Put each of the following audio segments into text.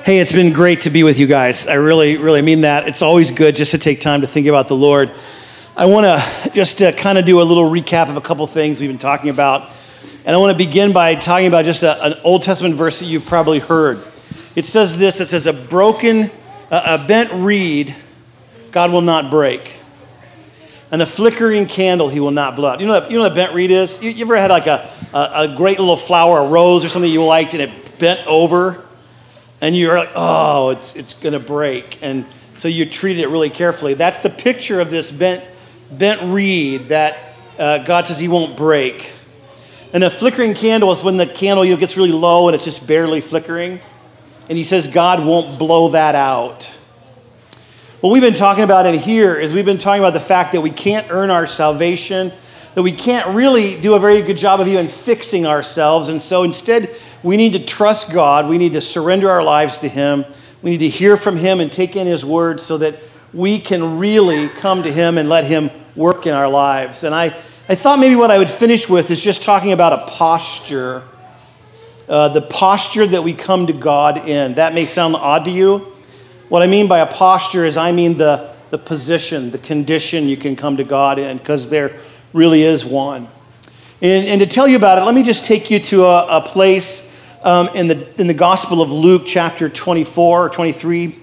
Hey, it's been great to be with you guys. I really, really mean that. It's always good just to take time to think about the Lord. I want to just kind of do a little recap of a couple things we've been talking about. And I want to begin by talking about just an Old Testament verse that you've probably heard. It says this, it says, a bent reed God will not break, and a flickering candle he will not blow out. You know what a bent reed is? You ever had like a great little flower, a rose or something you liked, and it bent over? And you're like, oh, it's going to break. And so you treated it really carefully. That's the picture of this bent reed that God says he won't break. And a flickering candle is when the candle gets really low and it's just barely flickering. And he says God won't blow that out. What we've been talking about in here is we've been talking about the fact that we can't earn our salvation, that we can't really do a very good job of even fixing ourselves. And so instead, we need to trust God. We need to surrender our lives to him. We need to hear from him and take in his word so that we can really come to him and let him work in our lives. And I thought maybe what I would finish with is just talking about a posture, the posture that we come to God in. That may sound odd to you. What I mean by a posture is I mean the position, the condition you can come to God in, because there really is one. And to tell you about it, let me just take you to a place in the Gospel of Luke, chapter 24 or 23.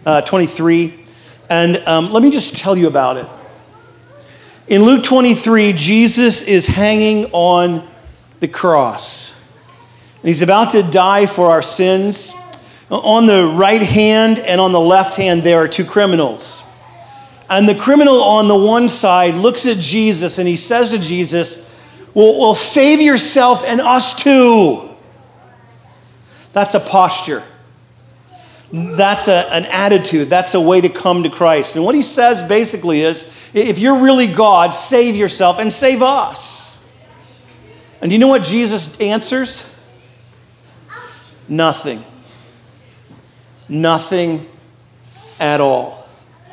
And let me just tell you about it. In Luke 23, Jesus is hanging on the cross. And he's about to die for our sins. On the right hand and on the left hand, there are two criminals. And the criminal on the one side looks at Jesus and he says to Jesus, well, save yourself and us too. That's a posture. That's an attitude. That's a way to come to Christ. And what he says basically is, if you're really God, save yourself and save us. And do you know what Jesus answers? Nothing. Nothing at all.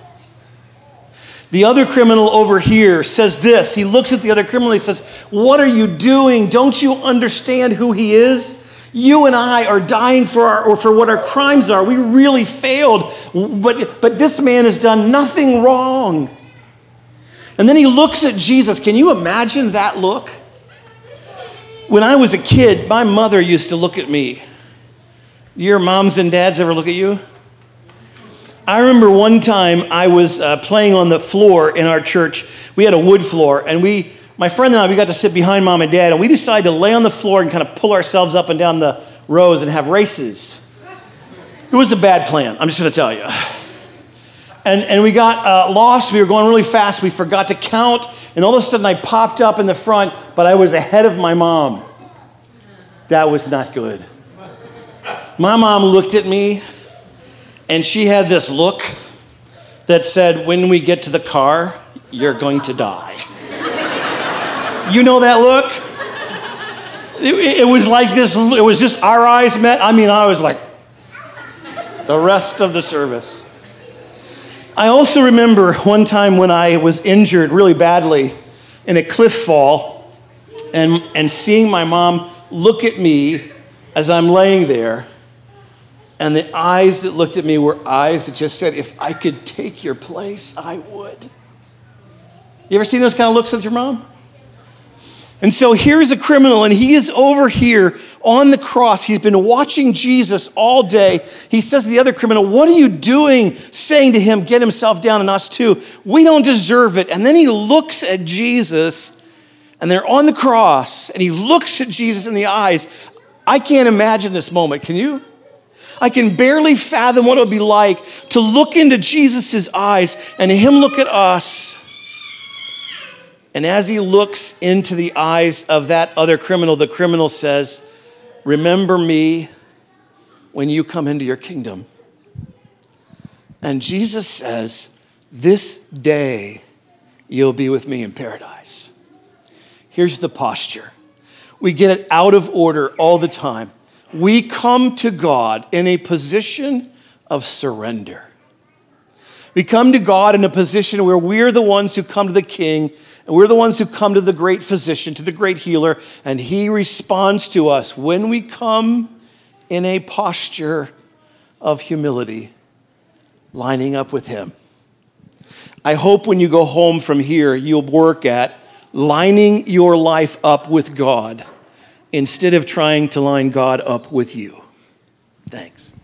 The other criminal over here says this. He looks at the other criminal. He says, what are you doing? Don't you understand who he is? You and I are dying for what our crimes are. We really failed. But this man has done nothing wrong. And then he looks at Jesus. Can you imagine that look? When I was a kid, my mother used to look at me. Your moms and dads ever look at you? I remember one time I was playing on the floor in our church. We had a wood floor, and my friend and I, we got to sit behind mom and dad, and we decided to lay on the floor and kind of pull ourselves up and down the rows and have races. It was a bad plan, I'm just going to tell you. And we got lost. We were going really fast. We forgot to count, and all of a sudden I popped up in the front, but I was ahead of my mom. That was not good. My mom looked at me, and she had this look that said, when we get to the car, you're going to die. You know that look? It was like this, it was just our eyes met. I mean, I was like, the rest of the service. I also remember one time when I was injured really badly in a cliff fall and seeing my mom look at me as I'm laying there. And the eyes that looked at me were eyes that just said, if I could take your place, I would. You ever seen those kind of looks with your mom? And so here's a criminal, and he is over here on the cross. He's been watching Jesus all day. He says to the other criminal, what are you doing? Saying to him, get himself down and us too. We don't deserve it. And then he looks at Jesus, and they're on the cross, and he looks at Jesus in the eyes. I can't imagine this moment. Can you? I can barely fathom what it would be like to look into Jesus' eyes and him look at us. And as he looks into the eyes of that other criminal, the criminal says, remember me when you come into your kingdom. And Jesus says, this day you'll be with me in paradise. Here's the posture. We get it out of order all the time. We come to God in a position of surrender. We come to God in a position where we're the ones who come to the King, and we're the ones who come to the great physician, to the great healer, and he responds to us when we come in a posture of humility, lining up with him. I hope when you go home from here, you'll work at lining your life up with God instead of trying to line God up with you. Thanks.